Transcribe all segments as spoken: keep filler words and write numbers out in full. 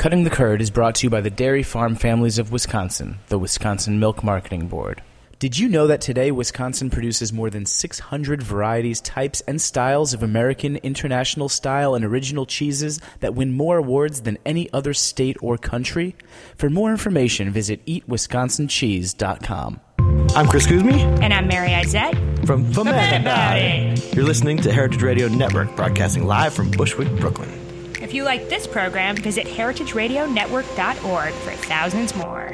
Cutting the Curd is brought to you by the Dairy Farm Families of Wisconsin, the Wisconsin Milk Marketing Board. Did you know that today Wisconsin produces more than six hundred varieties, types, and styles of American, international style, and original cheeses that win more awards than any other state or country? For more information, visit eat wisconsin cheese dot com. I'm Chris Kuzmi. And I'm Mary Izette. From Foment About It. You're listening to Heritage Radio Network, broadcasting live from Bushwick, Brooklyn. If you like this program, visit heritage radio network dot org for thousands more.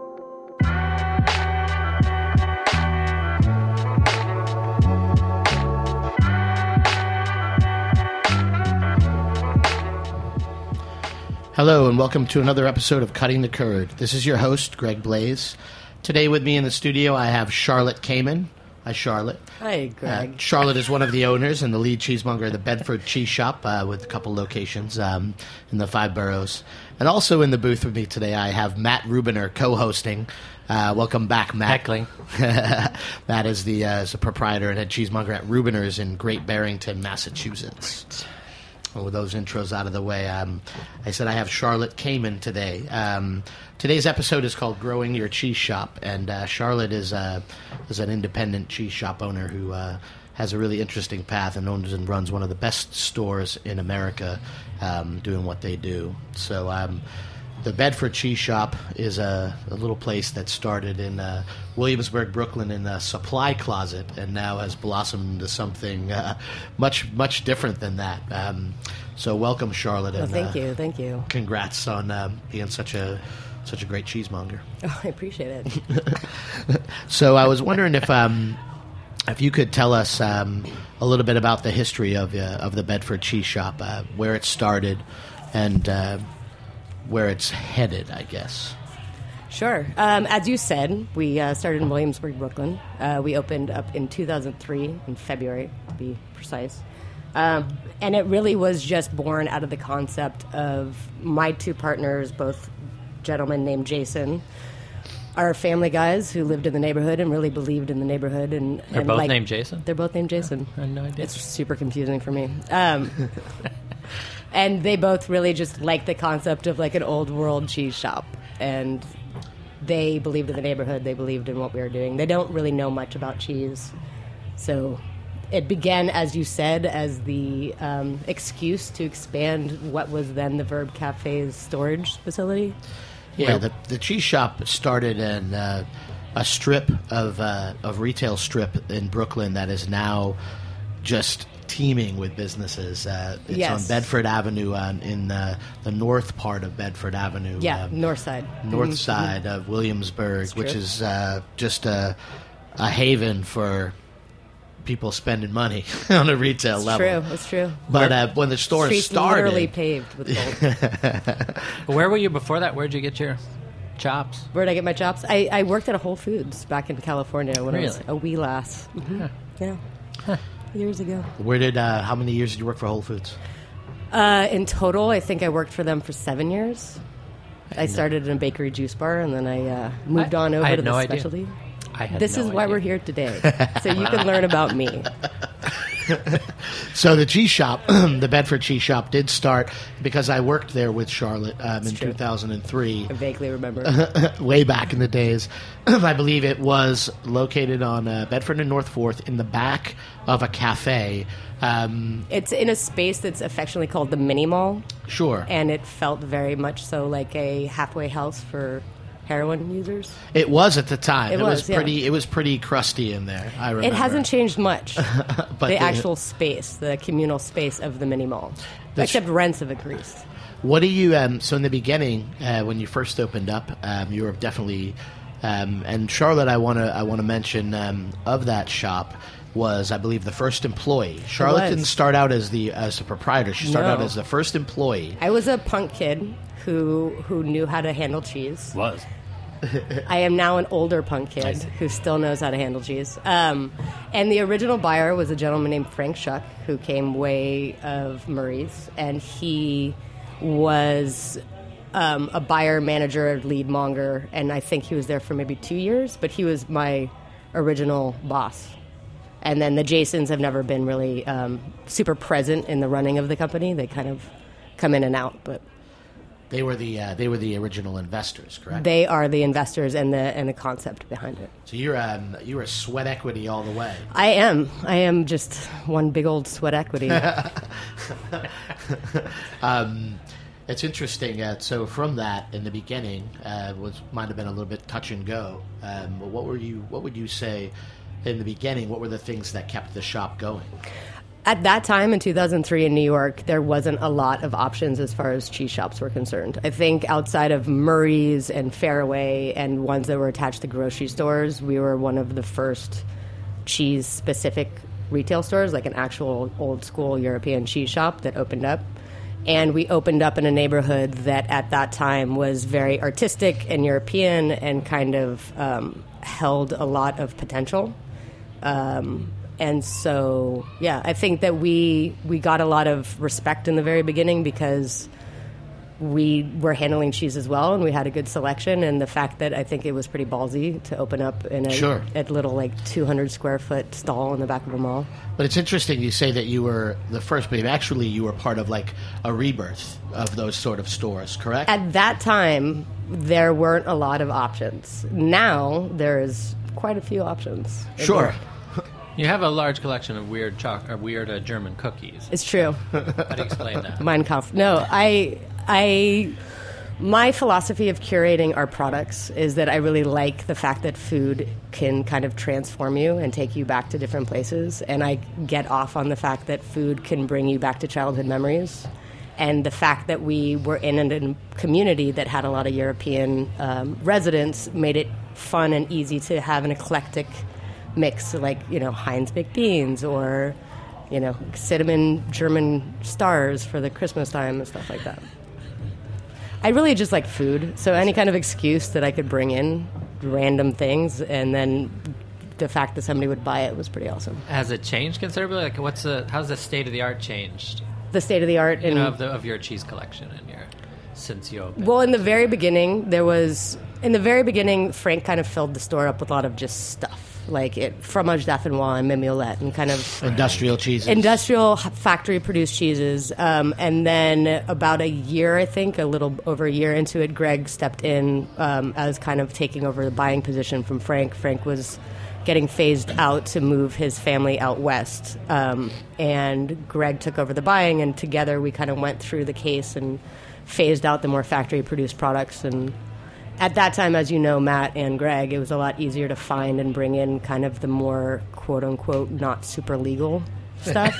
Hello, and welcome to another episode of Cutting the Curd. This is your host, Greg Blaze. Today with me in the studio, I have Charlotte Kamen. Hi, Charlotte. Hi, Greg. Uh, Charlotte is one of the owners and the lead cheesemonger of the Bedford Cheese Shop uh, with a couple locations um, in the five boroughs. And also in the booth with me today, I have Matt Rubiner co-hosting. Uh, welcome back, Matt. Heckling. Matt is the, uh, is the proprietor and head cheesemonger at Rubiner's in Great Barrington, Massachusetts. Well, with those intros out of the way, um, I said I have Charlotte Kamen today. Um, today's episode is called Growing Your Cheese Shop, and uh, Charlotte is, uh, is an independent cheese shop owner who uh, has a really interesting path and owns and runs one of the best stores in America um, doing what they do. So um, the Bedford Cheese Shop is a, a little place that started in uh, Williamsburg, Brooklyn, in a supply closet, and now has blossomed into something uh, much, much different than that. Um, so, welcome, Charlotte. Well, and, thank uh, you, thank you. Congrats on uh, being such a such a great cheesemonger. Oh, I appreciate it. So, I was wondering if um, if you could tell us um, a little bit about the history of uh, of the Bedford Cheese Shop, uh, where it started, and uh, where it's headed, I guess. Sure. Um, as you said, we uh, started in Williamsburg, Brooklyn. Uh, we opened up in two thousand three, in February, to be precise. Um, and it really was just born out of the concept of my two partners, both gentlemen named Jason, are family guys who lived in the neighborhood and really believed in the neighborhood. And, They're and both like, named Jason? They're both named Jason. I had no idea. It's super confusing for me. Um And they both really just like the concept of like an old world cheese shop. And they believed in the neighborhood. They believed in what we were doing. They don't really know much about cheese. So it began, as you said, as the um, excuse to expand what was then the Verb Cafe's storage facility. Yeah, the, the cheese shop started in uh, a strip of, uh, of retail strip in Brooklyn that is now just teeming with businesses. Uh, it's Yes. on Bedford Avenue, uh, in the, the north part of Bedford Avenue. Yeah, um, north side. north Mhm. side of Williamsburg, That's which true. is uh, just a, a haven for people spending money on a retail It's level. true. It's true. But uh, when the store Streets started, literally paved with gold. Where were you before that? Where'd you get your chops? Where'd I get my chops? I, I worked at a Whole Foods back in California when I was Really? a wee lass. Mhm. Yeah. Years ago. where did uh, how many years did you work for Whole Foods? Uh, in total, I think I worked for them for seven years. I started in a bakery juice bar, and then I uh, moved I- on I over had to no the idea. specialty. I had This no is why idea. we're here today, so you can learn about me. So the cheese shop, the Bedford Cheese Shop, did start because I worked there with Charlotte um, in true. two thousand three. I vaguely remember. Way back in the days. I believe it was located on uh, Bedford and North Fourth in the back of a cafe. Um, It's in a space that's affectionately called the Mini Mall, sure. and it felt very much so like a halfway house for heroin users. It was at the time. It It, was, was, yeah. pretty. It was pretty crusty in there. I remember. It hasn't changed much. But the the- actual space, the communal space of the Mini Mall. That's- Except rents have increased. What do you? Um, so in the beginning, uh, when you first opened up, um, you were definitely. Um, and Charlotte, I want to. I want to mention um, of that shop was, I believe, the first employee. Charlotte was. didn't start out as the as the proprietor. She started No. out as the first employee. I was a punk kid who who knew how to handle cheese. Was. I am now an older punk kid who still knows how to handle cheese. Um, and the original buyer was a gentleman named Frank Shuck, who came way of Murray's, and he was um, a buyer, manager, lead monger, and I think he was there for maybe two years, but he was my original boss. And then the Jasons have never been really um, super present in the running of the company. They kind of come in and out, but They were the uh, they were the original investors, correct? They are the investors and the and the concept behind it. So you're um, you're a sweat equity all the way. I am. I am just one big old sweat equity. um, it's interesting. Uh, so from that, in the beginning, uh, was might have been a little bit touch and go. Um, but what were you? What would you say in the beginning? What were the things that kept the shop going? At that time in two thousand three in New York, there wasn't a lot of options as far as cheese shops were concerned. I think outside of Murray's and Fairway and ones that were attached to grocery stores, we were one of the first cheese-specific retail stores, like an actual old-school European cheese shop that opened up. And we opened up in a neighborhood that at that time was very artistic and European and kind of um, held a lot of potential. Um And so, yeah, I think that we we got a lot of respect in the very beginning because we were handling cheese as well, and we had a good selection. And the fact that I think it was pretty ballsy to open up in a, Sure. a little, like, two hundred square foot stall in the back of a mall. But it's interesting you say that you were the first, but actually you were part of like a rebirth of those sort of stores, correct? At that time, there weren't a lot of options. Now, there's quite a few options. Sure. You have a large collection of weird choc- or weird uh, German cookies. It's true. How do you explain that? Mein Kampf. No, I, I, my philosophy of curating our products is that I really like the fact that food can kind of transform you and take you back to different places. And I get off on the fact that food can bring you back to childhood memories. And the fact that we were in a community that had a lot of European um, residents made it fun and easy to have an eclectic mix, like, you know, Heinz baked beans or, you know, cinnamon German stars for the Christmas time and stuff like that. I really just like food, so any kind of excuse that I could bring in random things and then the fact that somebody would buy it was pretty awesome. Has it changed considerably? Like, what's the how's the state of the art changed? The state of the art, You in, know, of the of your cheese collection and your since you opened. well, in the very beginning, there was in the very beginning, Frank kind of filled the store up with a lot of just stuff. Like it, fromage dauphinois and mimolette and kind of Industrial cheeses. industrial factory-produced cheeses. Um, and then about a year, I think, a little over a year into it, Greg stepped in um, as kind of taking over the buying position from Frank. Frank was getting phased out to move his family out west. Um, and Greg took over the buying, and together we kind of went through the case and phased out the more factory-produced products. And at that time, as you know, Matt and Greg, it was a lot easier to find and bring in kind of the more quote-unquote not super legal stuff.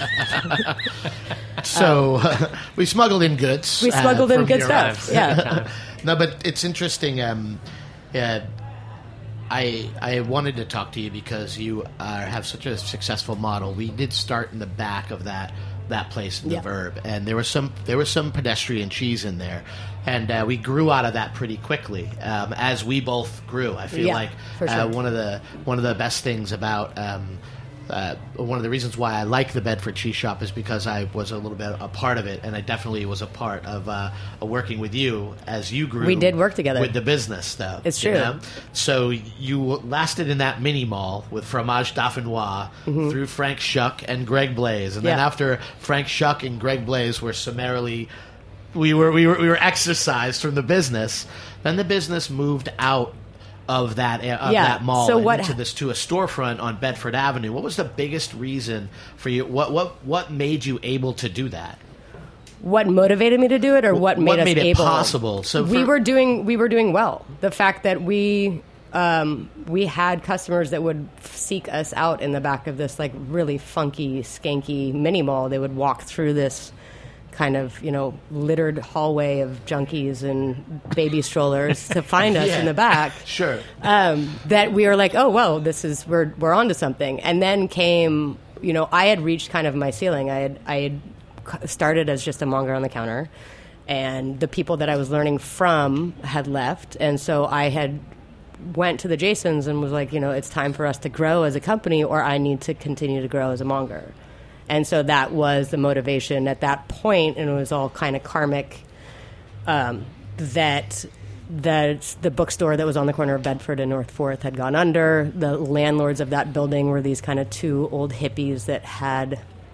So um, we smuggled in goods. We smuggled uh, in from good Europe. stuff, yeah. No, but it's interesting. Um, uh, I I wanted to talk to you because you uh, have such a successful model. We did start in the back of that that place in the Yeah. Verb, and there was some there was some pedestrian cheese in there, and uh, we grew out of that pretty quickly um, as we both grew. I feel Yeah, like for uh, sure. one of the one of the best things about. Um, Uh, one of the reasons why I like the Bedford Cheese Shop is because I was a little bit a part of it, and I definitely was a part of uh, working with you as you grew. We did work together. with the business, though. It's you true. know? So you lasted in that mini mall with Fromage Dauphinois through Frank Schuck and Greg Blaze, and then Mm-hmm. Yeah. after Frank Schuck and Greg Blaze were summarily we were we were we were exorcised from the business, then the business moved out of that of Yeah. that mall So and what into ha- this to a storefront on Bedford Avenue. What was the biggest reason for you? What what what made you able to do that? What motivated me to do it, or what made What us made it able? possible? So we for- were doing we were doing well. The fact that we um, we had customers that would seek us out in the back of this like really funky, skanky mini mall. They would walk through this kind of, you know, littered hallway of junkies and baby strollers to find us Yeah. in the back. Sure. Um, that we were like, oh, well, this is we're we're onto something. And then came, you know, I had reached kind of my ceiling. I had I had c- started as just a monger on the counter, and the people that I was learning from had left, and so I had went to the Jasons and was like, you know, it's time for us to grow as a company, or I need to continue to grow as a monger. And so that was the motivation at that point, and it was all kind of karmic. Um, that that the bookstore that was on the corner of Bedford and North Fourth had gone under. The landlords of that building were these kind of two old hippies that had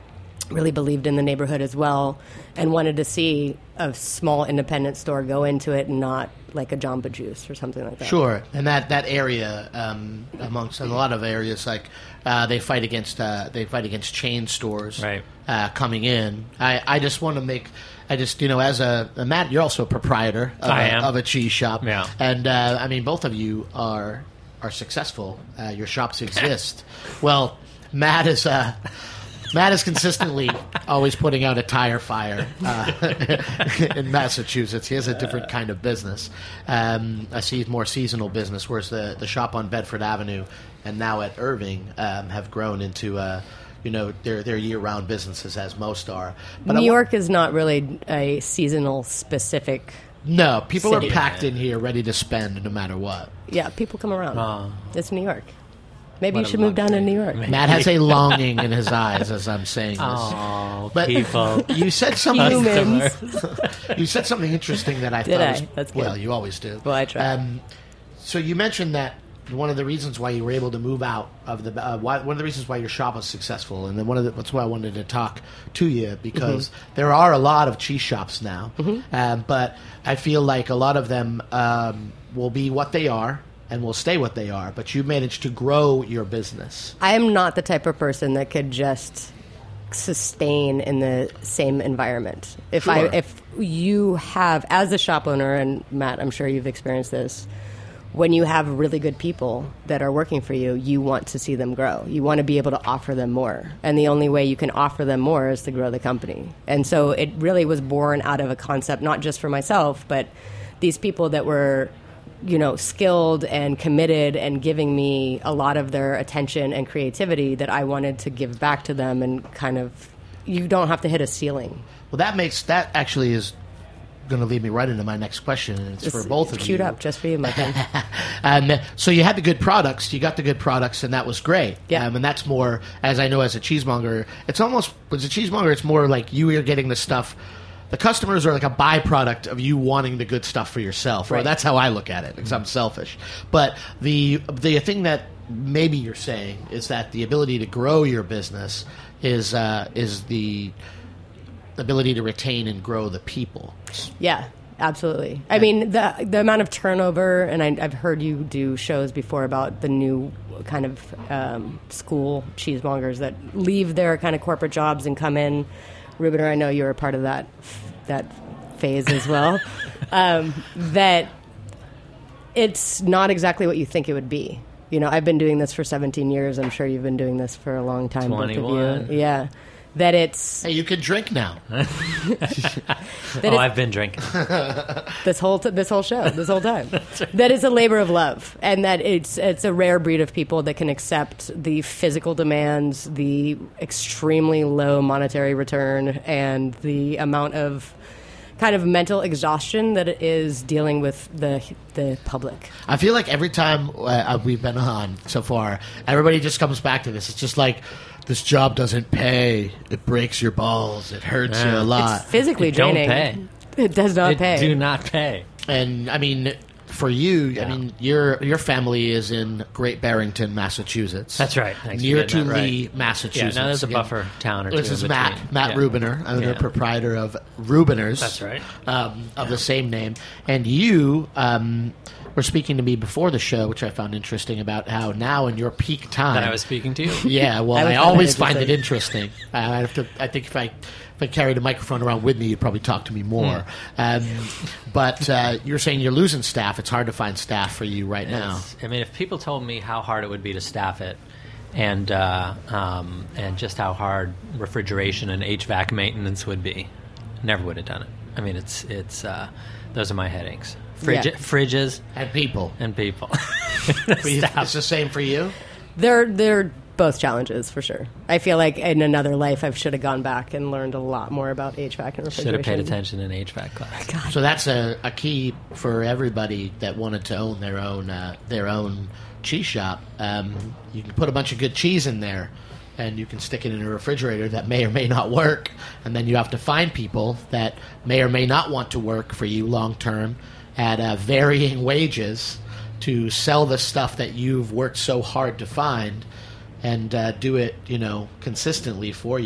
really believed in the neighborhood as well, and wanted to see a small independent store go into it and not like a Jamba Juice or something like that. Sure, and that that area, um, amongst a lot of areas, like uh, they fight against uh, they fight against chain stores Right. uh, coming in. I, I just want to make. I just, you know, as a, a Matt, you're also a proprietor of, I a, am. of a cheese shop, Yeah. and uh, I mean, both of you are are successful. Uh, your shops exist. Well, Matt is. Uh, Matt is consistently always putting out a tire fire uh, in Massachusetts. He has a different kind of business. Um, I see more seasonal business, whereas the, the shop on Bedford Avenue and now at Irving um, have grown into, uh, you know, they're, they're year-round businesses, as most are. But New I wa- York is not really a seasonal specific. No, people City. are packed in here ready to spend no matter what. Yeah, people come around. Oh. It's New York. Maybe What you a should move down to luxury. New York. Matt has a longing in his eyes as I'm saying this. Oh, But people. you said something. Humans. You said something interesting that I Did thought I? was That's good. well. You always do. Well, I try. Um, so you mentioned that one of the reasons why you were able to move out of the uh, why, one of the reasons why your shop was successful, and then one of the, that's why I wanted to talk to you because Mm-hmm. there are a lot of cheese shops now, um, but I feel like a lot of them um, will be what they are and will stay what they are. But you managed to grow your business. I am not the type of person that could just sustain in the same environment. If I Sure. if you have, as a shop owner, and Matt, I'm sure you've experienced this, when you have really good people that are working for you, you want to see them grow. You want to be able to offer them more. And the only way you can offer them more is to grow the company. And so it really was born out of a concept, not just for myself, but these people that were, you know, skilled and committed and giving me a lot of their attention and creativity that I wanted to give back to them, and kind of, you don't have to hit a ceiling. Well, that makes that actually is going to lead me right into my next question, and it's, for both of you. Queued up just for you, my friend. Um, so you had the good products, you got the good products, and that was great. Yeah. Um, and that's more, as I know as a cheesemonger, it's almost, as a cheesemonger, it's more like you are getting the stuff. The customers are like a byproduct of you wanting the good stuff for yourself. Or Right. that's how I look at it, because I'm selfish. But the the thing that maybe you're saying is that the ability to grow your business is uh, is the ability to retain and grow the people. Yeah, absolutely. I mean, the the amount of turnover, and I, I've heard you do shows before about the new kind of um, school cheesemongers that leave their kind of corporate jobs and come in. Rubiner, I know you're a part of that that phase as well. um, that it's not exactly what you think it would be. You know, I've been doing this for seventeen years. I'm sure you've been doing this for a long time, both of twenty-one. you. Yeah. That it's Hey, you can drink now. that Oh, it's- I've been drinking. this whole t- this whole show, this whole time. That is a labor of love, and that it's it's a rare breed of people that can accept the physical demands, the extremely low monetary return, and the amount of kind of mental exhaustion that it is dealing with the the public. I feel like every time uh, we've been on so far, everybody just comes back to this. It's just like, this job doesn't pay. It breaks your balls. It hurts you Yeah. a lot. It's physically It don't draining. pay. It does not It pay. do not pay. And I mean, for you, Yeah. I mean, your your family is in Great Barrington, Massachusetts. That's right. Thanks for Near getting to that right. Lee, Yeah, Massachusetts. now there's a Again, buffer town or two. This is in Matt, between. Matt Yeah. Rubiner. I'm Yeah. the proprietor of Rubiners. That's right. Um, of the same name. And you um, were speaking to me before the show, which I found interesting, about how now in your peak time. That I was speaking to you. Yeah, well, I I, would find always that find it interesting. Uh, I have to. I think if I if I carried a microphone around with me, you'd probably talk to me more. Um, but uh, you're saying you're losing staff. It's hard to find staff for you right now. It's- I mean, if people told me how hard it would be to staff it, and uh, um, and just how hard refrigeration and H V A C maintenance would be, never would have done it. I mean, it's it's uh, those are my headaches. Fridge, Yeah. Fridges And people. and people. For you, it's the same for you. They're they're both challenges for sure. I feel like in another life I should have gone back and learned a lot more about H V A C and refrigeration. Should have paid attention in H V A C class. So that's a, a key for everybody that wanted to own their own uh, their own cheese shop. Um, you can put a bunch of good cheese in there, and you can stick it in a refrigerator that may or may not work, and then you have to find people that may or may not want to work for you long term at uh, varying wages to sell the stuff that you've worked so hard to find, and uh, do it, you know, consistently for you.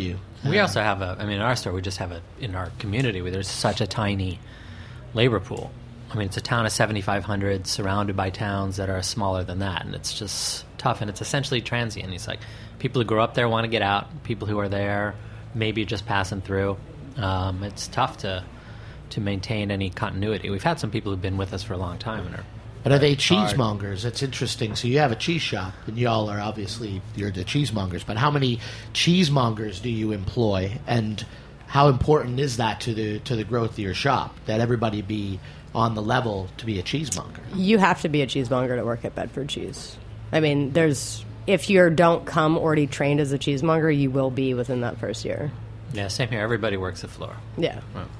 We Uh, also have a, I mean, in our store, we just have a, in our community, where there's such a tiny labor pool. I mean, it's a town of seventy-five hundred surrounded by towns that are smaller than that, and it's just tough, and it's essentially transient. It's like people who grow up there want to get out, people who are there maybe just passing through. Um, it's tough to to maintain any continuity. We've had some people who've been with us for a long time and are But are they hard. cheesemongers? It's interesting. So you have a cheese shop, and y'all are obviously, you're the cheesemongers. But how many cheesemongers do you employ, and how important is that to the to the growth of your shop, that everybody be on the level to be a cheesemonger? You have to be a cheesemonger to work at Bedford Cheese. I mean, there's if you don't come already trained as a cheesemonger, you will be within that first year. Yeah, same here. Everybody works the floor. Yeah.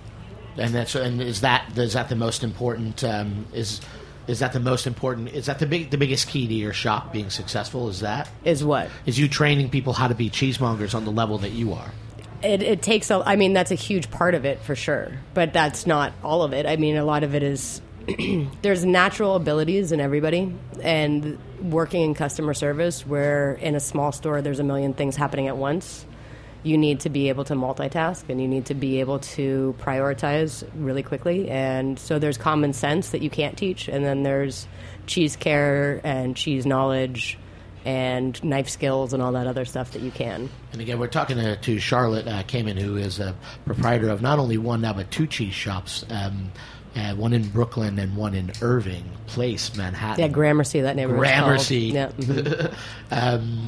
And that's and is that is that the most important? Um, is is that the most important? Is that the big the biggest key to your shop being successful? Is that Is what? is you training people how to be cheesemongers on the level that you are? It, it takes a, I mean, that's a huge part of it for sure, but that's not all of it. I mean, a lot of it is there's natural abilities in everybody, and working in customer service, where in a small store there's a million things happening at once. You need to be able to multitask, and you need to be able to prioritize really quickly. And so there's common sense that you can't teach, and then there's cheese care and cheese knowledge and knife skills and all that other stuff that you can. And again, we're talking to, to Charlotte uh, Kamen, who is a proprietor of not only one now but two cheese shops, um, uh, one in Brooklyn and one in Irving Place, Manhattan. Yeah, Gramercy, that neighborhood. Gramercy. Yeah. mhm. um,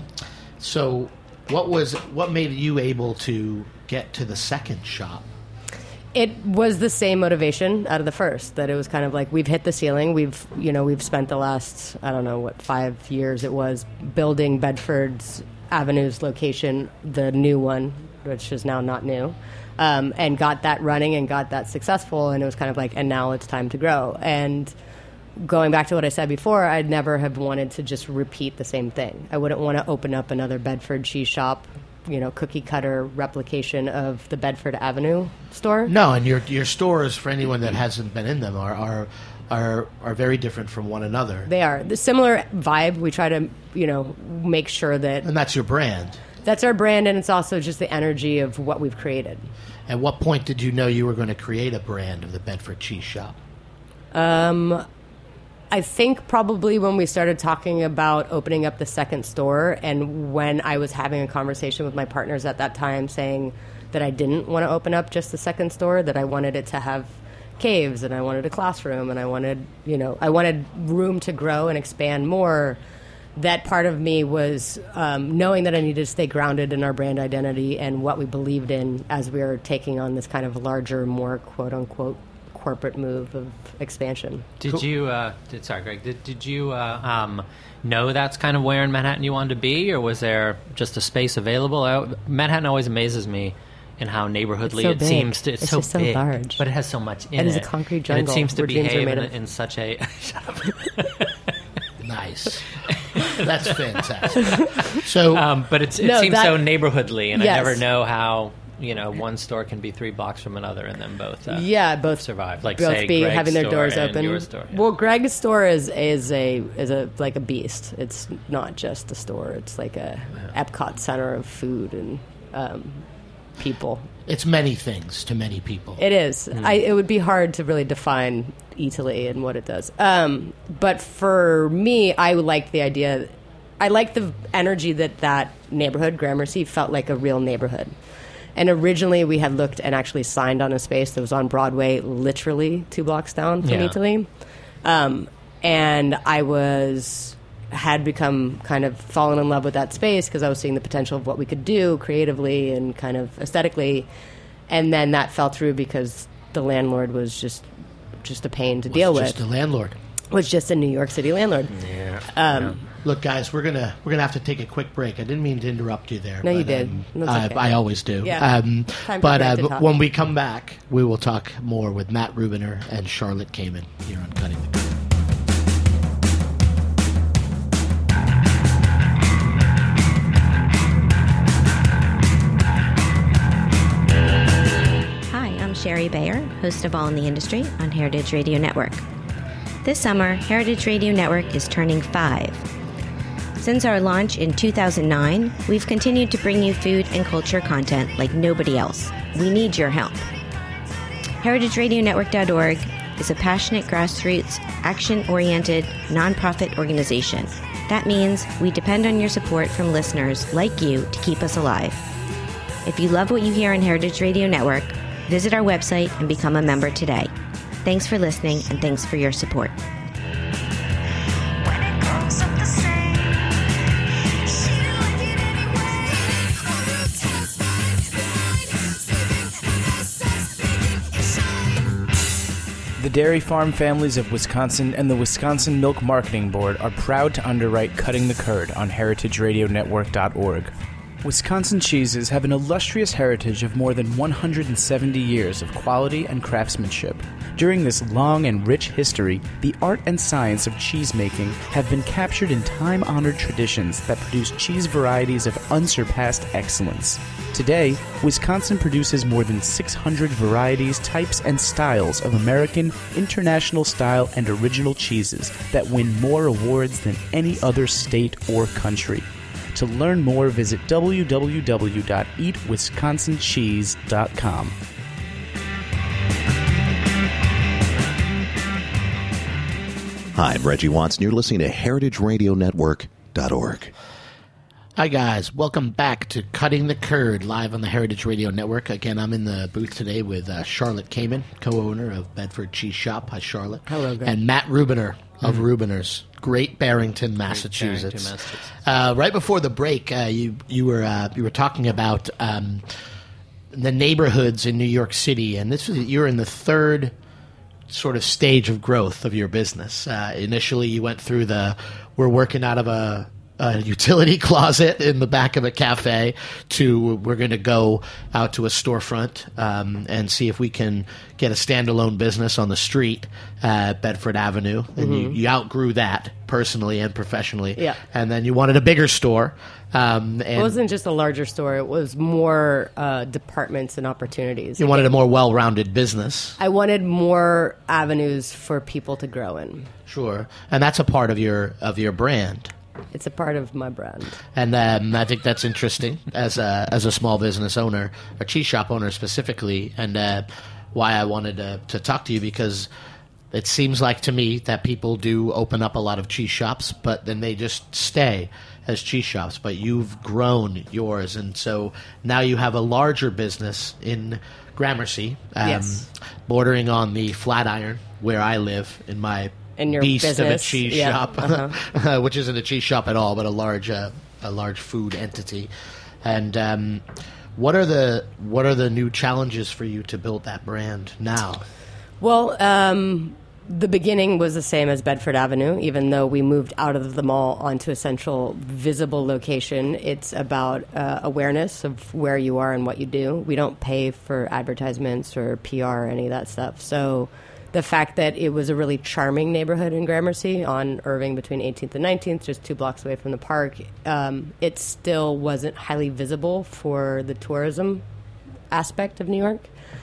so, what was what made you able to get to the second shop? It was the same motivation out of the first, that it was kind of like, we've hit the ceiling. We've, you know, we've spent the last, I don't know what, five years it was, building Bedford's Avenue's location, the new one, which is now not new, um, and got that running and got that successful. And it was kind of like, and now it's time to grow. And going back to what I said before, I'd never have wanted to just repeat the same thing. I wouldn't want to open up another Bedford cheese shop, you know, cookie cutter replication of the Bedford Avenue store. No, and your your stores, for anyone that hasn't been in them, are are are, are very different from one another. They are. The similar vibe. We try to, you know, make sure that And that's your brand. that's our brand, and it's also just the energy of what we've created. At what point did you know you were going to create a brand of the Bedford Cheese Shop? Um, I think probably when we started talking about opening up the second store, and when I was having a conversation with my partners at that time saying that I didn't want to open up just the second store, that I wanted it to have caves, and I wanted a classroom, and I wanted, you know, I wanted room to grow and expand more. That part of me was um, knowing that I needed to stay grounded in our brand identity and what we believed in as we were taking on this kind of larger, more quote-unquote corporate move of expansion. Did Cool. you, uh, did, sorry, Greg, did, did you uh, um, know that's kind of where in Manhattan you wanted to be, or was there just a space available? I, Manhattan always amazes me in how neighborhoodly It's so it big. seems to. It's, It's so just so big, large. but it has so much in It it. is a concrete And jungle it seems to where dreams are behave made in, of. in such a. Shut up. Nice. That's fantastic. So, Um, but it's, it No, seems that- so neighborhoodly, and Yes. I never know how, you know, one store can be three blocks from another and then both uh, Yeah, both survive. Like, both say, be Greg's having their store doors and open. your store, yeah. Well, Greg's store is is a is a like a beast. It's not just a store. It's like a Epcot center of food and um, people. it's many things to many people. It is. Hmm. I, it would be hard to really define Italy and what it does. Um, but for me, I liked the idea. I liked the energy that that neighborhood, Gramercy, felt like a real neighborhood. And originally, we had looked and actually signed on a space that was on Broadway, literally two blocks down from Yeah. Italy. Um, and I was had become kind of fallen in love with that space because I was seeing the potential of what we could do creatively and kind of aesthetically. And then that fell through because the landlord was just just a pain to deal It's with. just a landlord. Was just a New York City landlord. Yeah. Um, Look, guys, we're gonna we're gonna have to take a quick break. I didn't mean to interrupt you there. No, you but, did. um, That's I, okay. I always do. Yeah. Um, Time for but Greg uh, to talk. when we come back, we will talk more with Matt Rubiner and Charlotte Kamen here on Cutting the Curve. Hi, I'm Sherry Bayer, host of All in the Industry on Heritage Radio Network. This summer, Heritage Radio Network is turning five. Since our launch in two thousand nine, we've continued to bring you food and culture content like nobody else. We need your help. heritage radio network dot org is a passionate, grassroots, action-oriented, nonprofit organization. That means we depend on your support from listeners like you to keep us alive. If you love what you hear on Heritage Radio Network, visit our website and become a member today. Thanks for listening, and thanks for your support. The Dairy Farm Families of Wisconsin and the Wisconsin Milk Marketing Board are proud to underwrite Cutting the Curd on heritage radio network dot org. Wisconsin cheeses have an illustrious heritage of more than one hundred seventy years of quality and craftsmanship. During this long and rich history, the art and science of cheesemaking have been captured in time-honored traditions that produce cheese varieties of unsurpassed excellence. Today, Wisconsin produces more than six hundred varieties, types, and styles of American, international style, and original cheeses that win more awards than any other state or country. To learn more, visit w w w dot eat wisconsin cheese dot com. Hi, I'm Reggie Watts, and you're listening to heritage radio network dot org. Hi, guys. Welcome back to Cutting the Curd, live on the Heritage Radio Network. Again, I'm in the booth today with uh, Charlotte Kamen, co-owner of Bedford Cheese Shop. Hi, Charlotte. Hello, guys. And Matt Rubiner of mm-hmm. Rubiners, Great Barrington, Massachusetts. Great Barrington, Massachusetts. Uh, right before the break, uh, you you were uh, you were talking about um, the neighborhoods in New York City, and this was you're in the third sort of stage of growth of your business. Uh, initially, you went through the we're working out of a a utility closet in the back of a cafe to we're going to go out to a storefront um, and see if we can get a standalone business on the street at Bedford Avenue. And mm-hmm. you, you outgrew that personally and professionally. Yeah. And then you wanted a bigger store. Um, and it wasn't just a larger store. It was more uh, departments and opportunities. You wanted a more well-rounded business. I wanted more avenues for people to grow in. Sure. And that's a part of your of your brand. It's a part of my brand. And um, I think that's interesting as a, as a small business owner, a cheese shop owner specifically, and uh, why I wanted to, to talk to you, because it seems like to me that people do open up a lot of cheese shops, but then they just stay as cheese shops. But you've grown yours, and so now you have a larger business in Gramercy, um, yes. bordering on the Flatiron, where I live in my in your beast business. of a cheese yeah. shop, uh-huh. which isn't a cheese shop at all, but a large uh, a large food entity. And um, what are the what are the new challenges for you to build that brand now? Well, um, the beginning was the same as Bedford Avenue. Even though we moved out of the mall onto a central, visible location, it's about uh, awareness of where you are and what you do. We don't pay for advertisements or P R or any of that stuff. So the fact that it was a really charming neighborhood in Gramercy on Irving between eighteenth and nineteenth, just two blocks away from the park, um, it still wasn't highly visible for the tourism aspect of New York.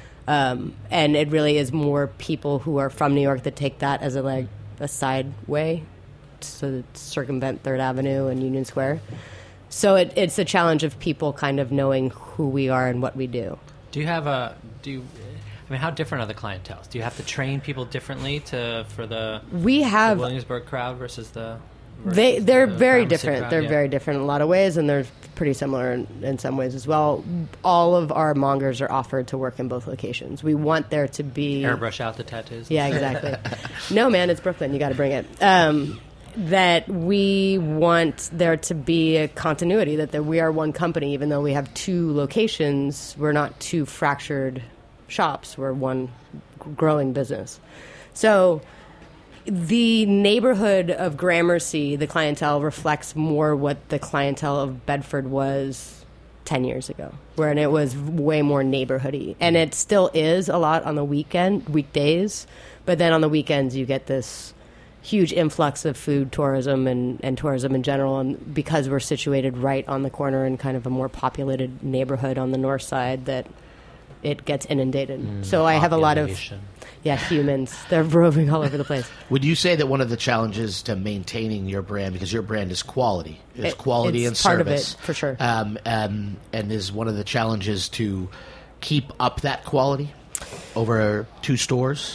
Um, and it really is more people who are from New York that take that as a like a side way to circumvent Third Avenue and Union Square. So it, it's a challenge of people kind of knowing who we are and what we do. Do you have a do you, I mean, how different are the clienteles? Do you have to train people differently to for the, we have, the Williamsburg crowd versus the versus they they're the very Gramercy different. crowd? They're yeah. very different in a lot of ways, and they're pretty similar in, in some ways as well. All of our mongers are offered to work in both locations. We want there to be airbrush out the tattoos. Yeah, exactly. No, man, it's Brooklyn. You got to bring it. Um, that we want there to be a continuity, that there, we are one company, even though we have two locations. We're not two fractured shops. We're one growing business. So the neighborhood of Gramercy, the clientele reflects more what the clientele of Bedford was ten years ago, where it was way more neighborhoody. And it still is a lot on the weekend, weekdays, but then on the weekends you get this huge influx of food tourism and, and tourism in general. And because we're situated right on the corner in kind of a more populated neighborhood on the north side, that it gets inundated. Mm, so I have a lot of population. yeah humans. They're roving all over the place. Would you say that one of the challenges to maintaining your brand, because your brand is quality, is It- quality it's and part of service, it, for sure. um, um, and is one of the challenges to keep up that quality over two stores?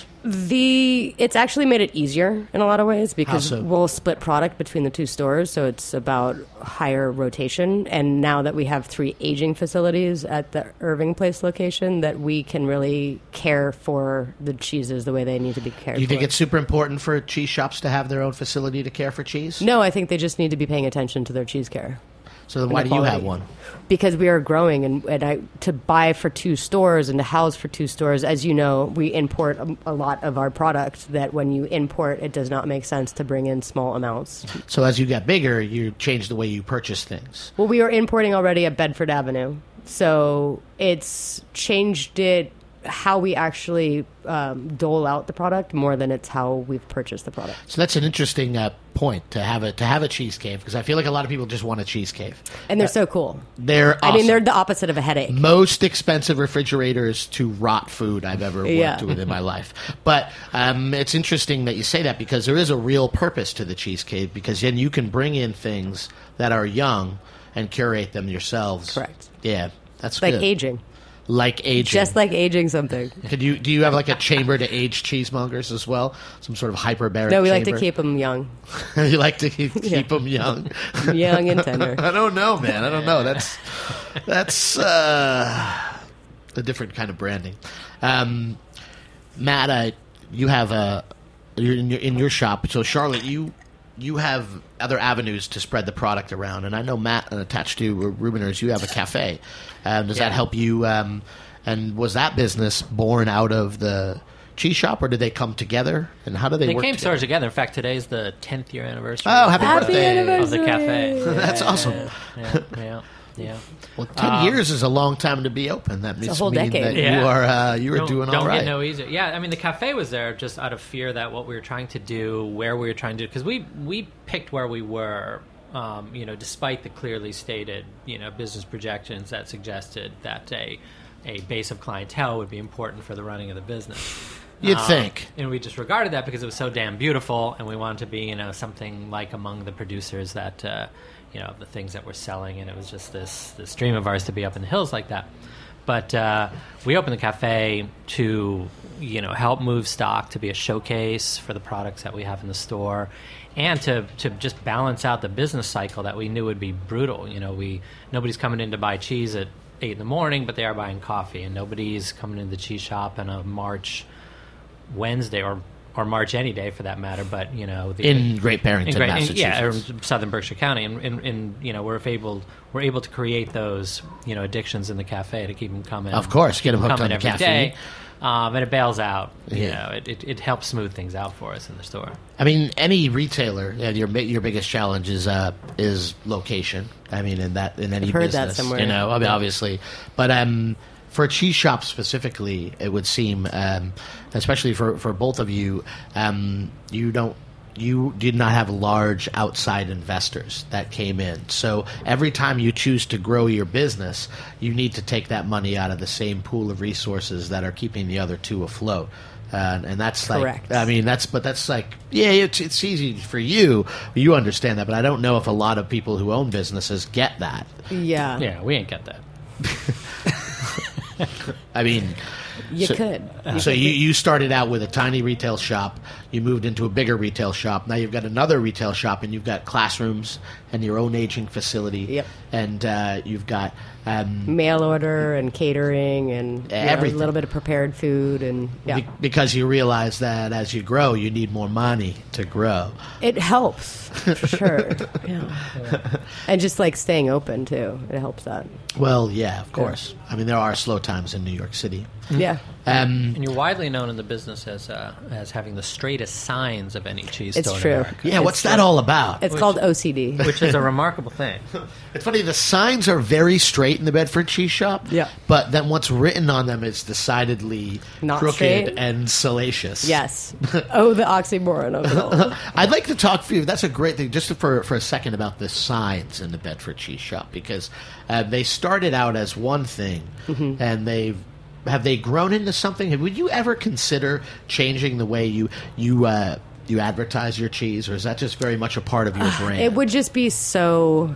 The it's actually made it easier in a lot of ways because How so? we'll split product between the two stores, so it's about higher rotation. And now that we have three aging facilities at the Irving Place location, that we can really care for the cheeses the way they need to be cared Do you for. think it's super important for cheese shops to have their own facility to care for cheese? No, I think they just need to be paying attention to their cheese care. So then and why the do you quality. have one? Because we are growing, and, and I, to buy for two stores and to house for two stores, as you know, we import a, a lot of our product that when you import, it does not make sense to bring in small amounts. So as you get bigger, you change the way you purchase things. Well, we are importing already at Bedford Avenue, so it's changed it how we actually um, dole out the product more than it's how we've purchased the product. So that's an interesting uh, point to have a to have a cheese cave, because I feel like a lot of people just want a cheese cave. And they're so cool. They're I mean, awesome. they're the opposite of a headache. Most expensive refrigerators to rot food I've ever worked Yeah. with in my life. But um, it's interesting that you say that, because there is a real purpose to the cheese cave, because then you can bring in things that are young and curate them yourselves. Correct. Yeah, that's Like good. aging. Like aging. Just like aging something. Could you do you have like a chamber to age cheesemongers as well? Some sort of hyperbaric No, we like to chamber? keep them young. You like to keep, Yeah. keep them young. Young and tender. I don't know, man. I don't know. That's that's uh, a different kind of branding. Um, Matt, uh, you have a you're in your in your shop. So Charlotte, you you have other avenues to spread the product around, and I know Matt, uh, attached to Rubiners, you have a cafe. Um, does Yeah. that help you? Um, and was that business born out of the cheese shop, or did they come together? And how do they, They work came together? sort of together. In fact, today's the tenth year anniversary. Oh, happy Happy birthday! anniversary. of the cafe. That's awesome. Yeah, yeah, yeah. Well, ten Um, years is a long time to be open. That means a whole mean decade. that Yeah. you are uh, you are don't, doing don't all right. get no easier. Yeah, I mean, the cafe was there just out of fear that what we were trying to do, where we were trying to do, because we we picked where we were. Um, you know, despite the clearly stated, you know, business projections that suggested that a a base of clientele would be important for the running of the business. You'd Um, think. and we disregarded that because it was so damn beautiful, and we wanted to be, you know, something like among the producers that, uh, you know, the things that we're selling, and it was just this this dream of ours to be up in the hills like that. But uh, we opened the cafe to, you know, help move stock, to be a showcase for the products that we have in the store, and to to just balance out the business cycle that we knew would be brutal. You know, we nobody's coming in to buy cheese at eight in the morning, but they are buying coffee, and nobody's coming into the cheese shop on a March Wednesday or or March any day for that matter. But you know, the, In Great Barrington, in Great- in- Massachusetts. yeah, or Southern Berkshire County, and, and, and you know, we're able we're able to create those, you know, addictions in the cafe to keep them coming. Of course, get 'em hooked coming on the every caffeine. day. Um, and it bails out. You Yeah. know, it, it it helps smooth things out for us in the store. I mean, any retailer, yeah, your bi- your biggest challenge is uh, is location. I mean, in that in any I've heard that business, somewhere. you know, I mean, obviously, but um, for a cheese shop specifically, it would seem, um, especially for for both of you, um, you don't. You did not have large outside investors that came in. So every time you choose to grow your business, you need to take that money out of the same pool of resources that are keeping the other two afloat. Uh, and that's like, Correct. I mean, that's, but that's like, yeah, it's, it's easy for you. You understand that, but I don't know if a lot of people who own businesses get that. Yeah. Yeah, we ain't got that. I mean, You so, could. You so could you, be- you started out with a tiny retail shop. You moved into a bigger retail shop. Now you've got another retail shop, and you've got classrooms and your own aging facility. Yep. And uh, you've got um, mail order and catering and you know, Everything. a little bit of prepared food and yeah. be- because you realize that as you grow, you need more money to grow. It helps for sure. Yeah. And just like staying open too, it helps that. Well, yeah, of course. I mean, there are slow times in New York City. Yeah. Um, And you're widely known in the business as uh, as having the straightest signs of any cheese It's store in true. America. yeah, what's that all about? It's called O C D. Which is a remarkable thing. It's funny, the signs are very straight in the Bedford Cheese Shop. Yeah. But then what's written on them is decidedly Not crooked straight? and salacious. Yes. Oh, the oxymoron of it all. I'd like to talk for you. That's a great thing, just for for a second, about the signs in the Bedford Cheese Shop, because uh, they started out as one thing, Mm-hmm. and they've have they grown into something? Would you ever consider changing the way you you uh, you advertise your cheese, or is that just very much a part of your brand? It would just be so,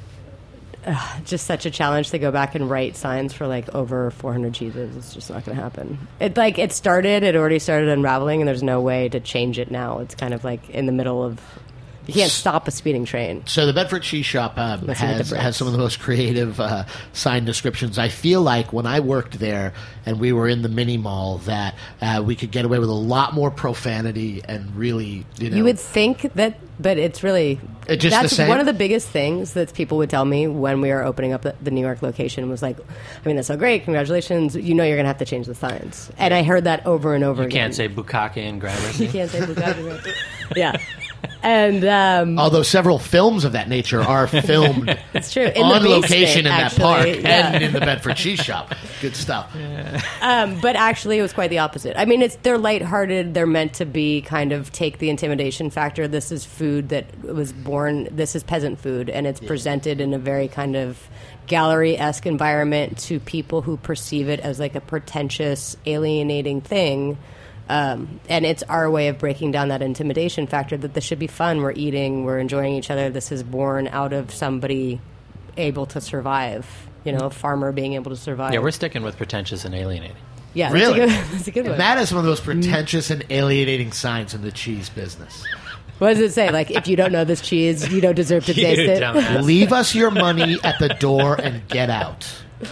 uh, just such a challenge to go back and write signs for like over four hundred cheeses. It's just not going to happen. It like it started, it already started unraveling, and there's no way to change it now. It's kind of like in the middle of. You can't stop a speeding train. So the Bedford Cheese Shop um, has has some of the most creative uh, sign descriptions. I feel like when I worked there and we were in the mini mall that uh, we could get away with a lot more profanity and really, you know. You would think that, but it's really It's just that's the same? one of the biggest things that people would tell me when we were opening up the, the New York location was like, I mean, that's so great, congratulations. You know, you're going to have to change the signs, and I heard that over and over You again. can't say bukkake and Gramercy. You can't say bukkake. Yeah. And um, although several films of that nature are filmed it's true. In on the basement, location in actually, that park yeah. and in the Bedford Cheese Shop. Good stuff. Um, but actually, it was quite the opposite. I mean, it's they're lighthearted. They're meant to be kind of take the intimidation factor. This is food that was born. This is peasant food, and it's yeah. presented in a very kind of gallery-esque environment to people who perceive it as like a pretentious, alienating thing. Um, and it's our way of breaking down that intimidation factor that this should be fun. We're eating, we're enjoying each other. This is born out of somebody able to survive, you know, a farmer being able to survive. Yeah, we're sticking with pretentious and alienating. Yeah, really? That's a good, that's a good one. That is one of the most pretentious and alienating signs in the cheese business. What does it say? Like, if you don't know this cheese, you don't deserve to taste it? Dumbass. Leave us your money at the door and get out.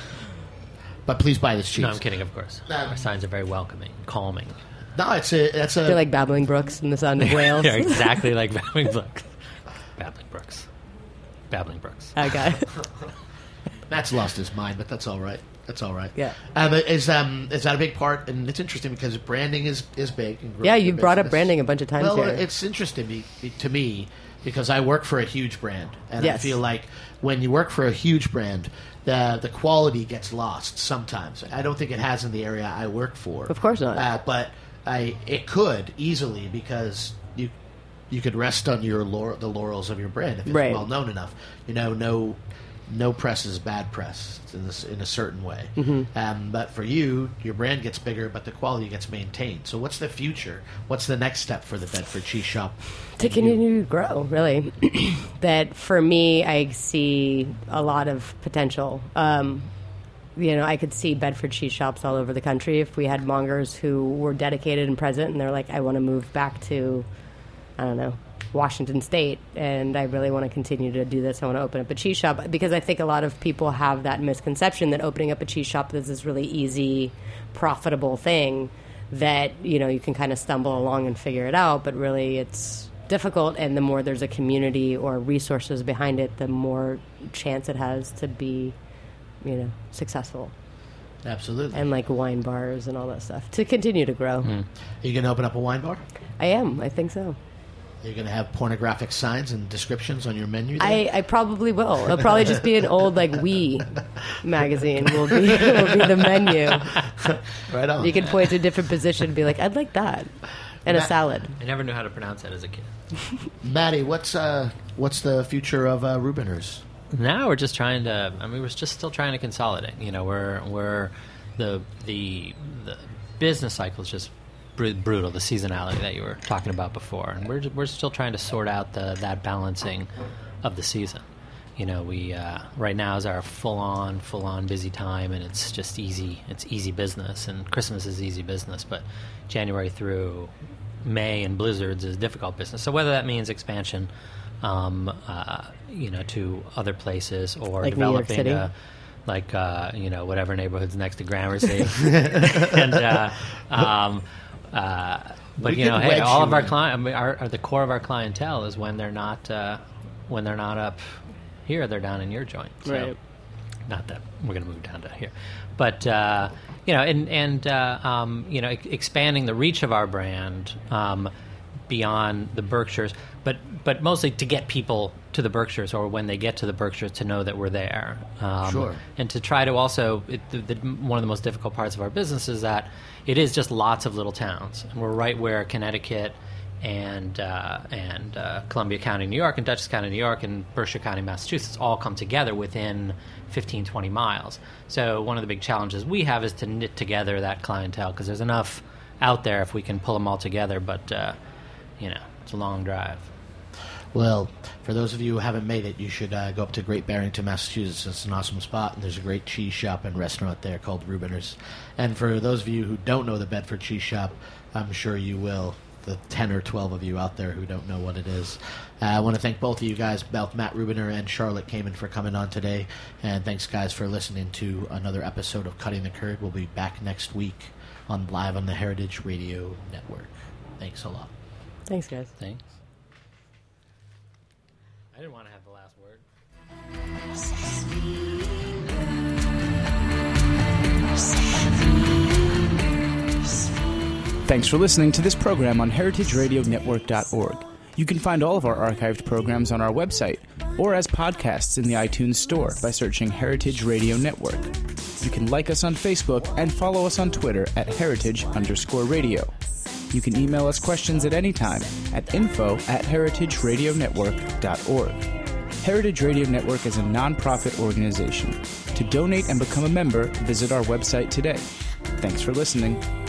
But please buy this cheese. No, I'm kidding, of course. Um, Our signs are very welcoming, calming. No, it's a... It's a They're like Babbling Brooks in The Sound of Wales. They're exactly like Babbling Brooks. Babbling Brooks. Babbling Brooks. Okay. Matt's lost his mind, but that's all right. That's all right. Yeah. Um, is um is that a big part? And it's interesting because branding is, is big. And Yeah, you business. brought up branding a bunch of times Well, here. it's interesting be, be, to me because I work for a huge brand. And Yes. I feel like when you work for a huge brand, the the quality gets lost sometimes. I don't think it has in the area I work for. Of course not. Uh, but I it could easily because you you could rest on your laur- the laurels of your brand if it's Right. well known enough. You know, no no press is bad press in this in a certain way. Mm-hmm. Um, but for you, your brand gets bigger, but the quality gets maintained. So what's the future? What's the next step for the Bedford Cheese Shop? To continue to grow, really. That for me, I see a lot of potential. Um, you know, I could see Bedford cheese shops all over the country if we had mongers who were dedicated and present, and they're like, I want to move back to, I don't know, Washington State, and I really want to continue to do this. I want to open up a cheese shop because I think a lot of people have that misconception that opening up a cheese shop is this really easy, profitable thing that, you know, you can kind of stumble along and figure it out, but really it's difficult, and the more there's a community or resources behind it, the more chance it has to be, you know, successful. Absolutely. And like wine bars and all that stuff to continue to grow. Mm. Are you going to open up a wine bar? I am. I think so. Are you going to have pornographic signs and descriptions on your menu there? I, I probably will. It'll probably just be an old like Wii magazine. Will be will be the menu. Right on. You can point to a different position and be like, I'd like that, and a Matt- salad. I never knew how to pronounce that as a kid. Maddie, what's uh, what's the future of uh, Rubiners? Now we're just trying to. I mean, we're just still trying to consolidate. You know, we're we're the the the business cycle is just br- brutal. The seasonality that you were talking about before, and we're we're still trying to sort out the that balancing of the season. You know, we uh, right now is our full on full on busy time, and it's just easy. It's easy business, and Christmas is easy business, but January through May and blizzards is difficult business. So whether that means expansion, um, uh, you know, to other places or Like New York developing, City? a, like uh, you know, whatever neighborhoods next to Gramercy, and uh, um, uh, but We you know, could hey, wedge all you of our in. client, I mean, our, our the core of our clientele is when they're not uh, when they're not up here, they're down in your joint. So, Right. not that we're going to move down to here, but uh, you know, and and uh, um, you know, e- expanding the reach of our brand um, beyond the Berkshires, but but mostly to get people to the Berkshires, or when they get to the Berkshires, to know that we're there. Um, Sure. And to try to also, it, the, the, one of the most difficult parts of our business is that it is just lots of little towns, and we're right where Connecticut and uh, and uh, Columbia County, New York, and Dutchess County, New York, and Berkshire County, Massachusetts, all come together within fifteen, twenty miles. So one of the big challenges we have is to knit together that clientele, because there's enough out there if we can pull them all together, but, uh, you know, it's a long drive. Well, for those of you who haven't made it, you should uh, go up to Great Barrington, Massachusetts. It's an awesome spot, and there's a great cheese shop and restaurant there called Rubiners. And for those of you who don't know the Bedford Cheese Shop, I'm sure you will. The ten or twelve of you out there who don't know what it is. Uh, I want to thank both of you guys, both Matt Rubiner and Charlotte Kamen, for coming on today. And thanks, guys, for listening to another episode of Cutting the Curd. We'll be back next week on live on the Heritage Radio Network. Thanks a lot. Thanks, guys. Thanks. I didn't want to have the last word. Thanks for listening to this program on heritage radio network dot org. You can find all of our archived programs on our website or as podcasts in the iTunes Store by searching Heritage Radio Network. You can like us on Facebook and follow us on Twitter at heritage underscore radio. You can email us questions at any time at info at heritage radio network dot org. Heritage Radio Network is a non-profit organization. To donate and become a member, visit our website today. Thanks for listening.